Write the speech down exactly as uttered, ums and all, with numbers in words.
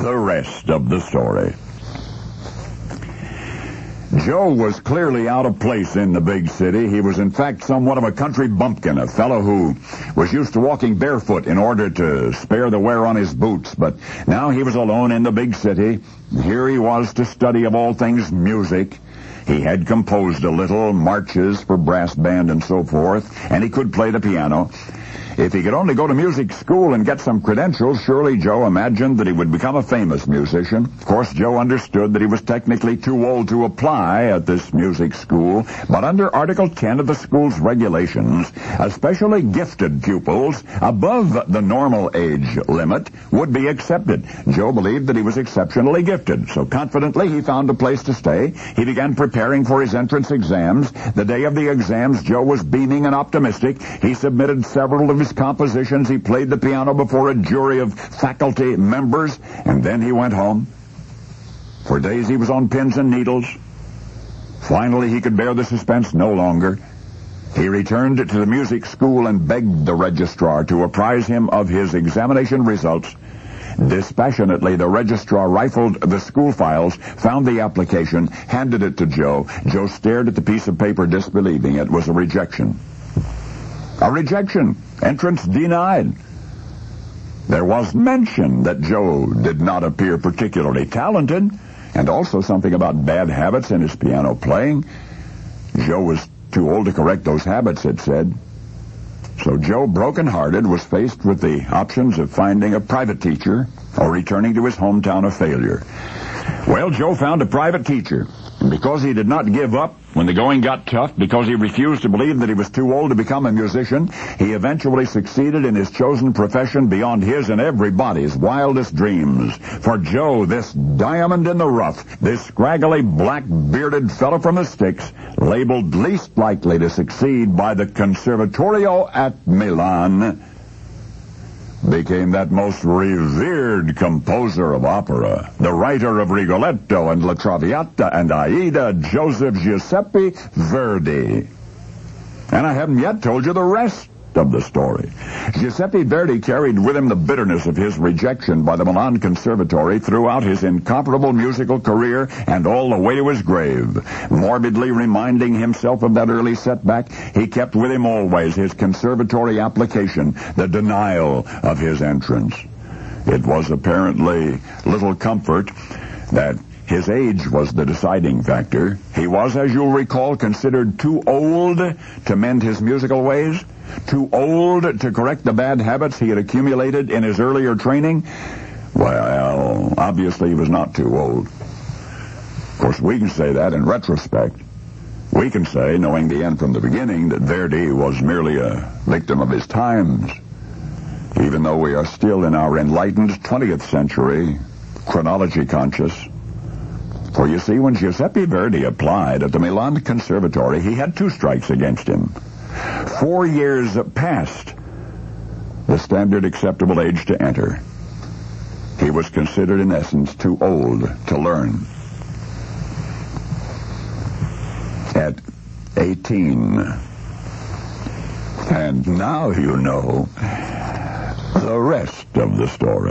the rest of the story. Joe was clearly out of place in the big city. He was, in fact, somewhat of a country bumpkin, a fellow who was used to walking barefoot in order to spare the wear on his boots. But now he was alone in the big city. Here he was to study, of all things, music. He had composed a little, marches for brass band and so forth, and he could play the piano. If he could only go to music school and get some credentials, surely Joe imagined that he would become a famous musician. Of course, Joe understood that he was technically too old to apply at this music school, but under Article ten of the school's regulations, especially gifted pupils above the normal age limit would be accepted. Joe believed that he was exceptionally gifted, so confidently he found a place to stay. He began preparing for his entrance exams. The day of the exams, Joe was beaming and optimistic. He submitted several of his compositions. He played the piano before a jury of faculty members, and then he went home. For days he was on pins and needles. Finally, he could bear the suspense no longer. He returned to the music school and begged the registrar to apprise him of his examination results. Dispassionately, the registrar rifled the school files, found the application, handed it to Joe. Joe stared at the piece of paper, disbelieving it was a rejection. A rejection. Entrance denied. There was mention that Joe did not appear particularly talented, and also something about bad habits in his piano playing. Joe was too old to correct those habits, it said. So Joe, broken-hearted, was faced with the options of finding a private teacher or returning to his hometown a failure. Well, Joe found a private teacher. And because he did not give up when the going got tough, because he refused to believe that he was too old to become a musician, he eventually succeeded in his chosen profession beyond his and everybody's wildest dreams. For Joe, this diamond in the rough, this scraggly, black-bearded fellow from the sticks, labeled least likely to succeed by the Conservatorio at Milan, became that most revered composer of opera, the writer of Rigoletto and La Traviata and Aida, Joseph Giuseppe Verdi. And I haven't yet told you the rest of the story. Giuseppe Verdi carried with him the bitterness of his rejection by the Milan Conservatory throughout his incomparable musical career and all the way to his grave. Morbidly reminding himself of that early setback, he kept with him always his conservatory application, the denial of his entrance. It was apparently little comfort that his age was the deciding factor. He was, as you'll recall, considered too old to mend his musical ways, too old to correct the bad habits he had accumulated in his earlier training. Well, obviously he was not too old. Of course, we can say that in retrospect. We can say, knowing the end from the beginning, that Verdi was merely a victim of his times, even though we are still in our enlightened twentieth century, chronology conscious. For you see, when Giuseppe Verdi applied at the Milan Conservatory, he had two strikes against him. Four years past the standard acceptable age to enter. He was considered, in essence, too old to learn. At eighteen. And now you know the rest of the story.